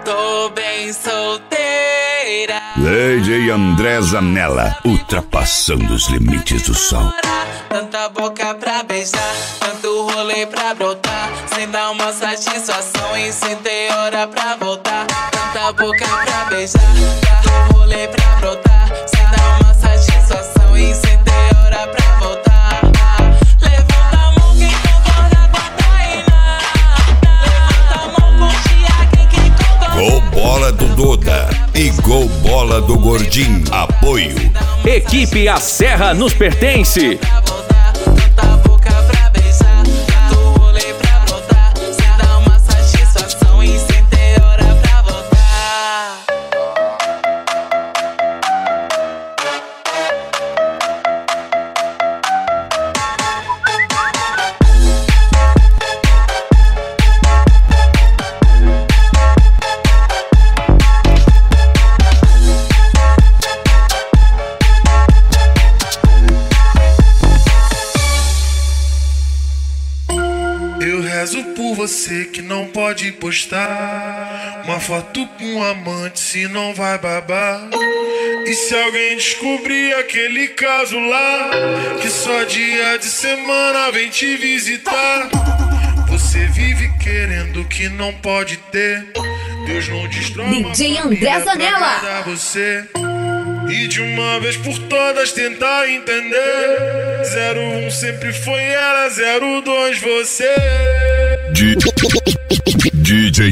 tô bem solteira. DJ André Zanella, ultrapassando os limites do som. Tanta boca pra beijar, tanto rolê pra brotar, sem dar uma satisfação e sem ter hora pra voltar. Tanta boca pra beijar, tanto rolê pra brotar, sem dar uma satisfação e sem ter hora pra voltar. Levanta a mão quem concorda com a Tainá. Levanta a mão com o Thiago quem concorda. Gol bola do Duda e gol bola do Gordinho. Apoio Equipe A Serra nos pertence. Tanta boca pra beijar, tanto rolê pra brotar, sem dar uma satisfação e sem ter hora pra voltar. Eu rezo por você que não pode postar uma foto com um amante, se não vai babar. E se alguém descobrir aquele caso lá, que só dia de semana vem te visitar. Você vive querendo que não pode ter. Deus não destrói uma DJ família André Zanella. pra agradar você. E de uma vez por todas tentar entender. 01 sempre foi ela, 02 você. DJ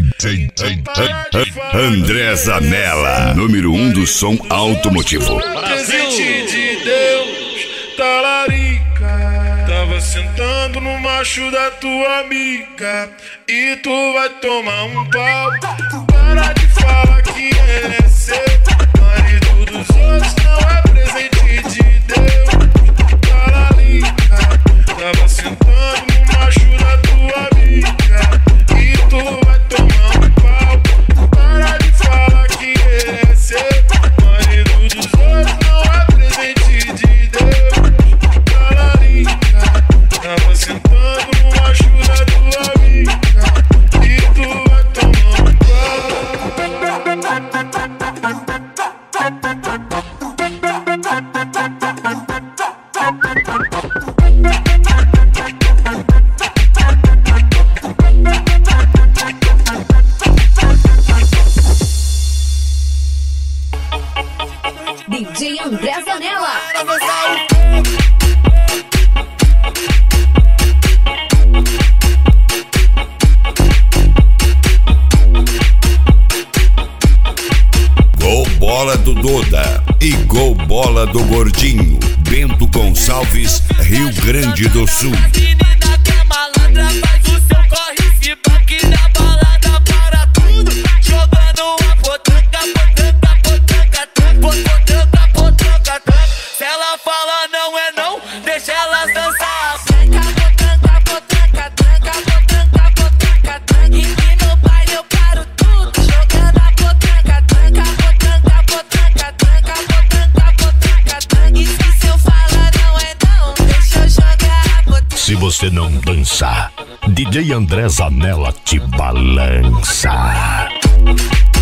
André Zanella, número 1 do som automotivo. Presente de Deus, talarica. Tava sentando no macho da tua amiga e tu vai tomar um pau. Para de falar que é seu. Marido dos outros não é presente de Deus. Talarica. Tava sentando no macho da tua amiga e tu vai tomar um pau. Para de falar que é seu. Marido dos outros não é presente de Deus. Talarica. Tava sentando no macho da tua amiga e tu vai tomar um DJ André Zanella. Gol bola do Duda e gol bola do Gordinho. Bento Gonçalves, Rio Grande do Sul. Menina que é malandra, faz o seu corre, se banque na balada para tudo. Jogando a potranca, potranca, potranca, potranca, potranca, potranca. Se ela fala não é não, deixa elas dançar. Potranca, potranca, potranca, potranca, potranca, potranca. E no baile eu paro tudo, jogando a potranca, tranca, potranca, potranca, tranca, potranca, potranca, tranca. E se eu falar não é não, deixa eu jogar a potranca. Se você não dançar, DJ André Zanella te balança.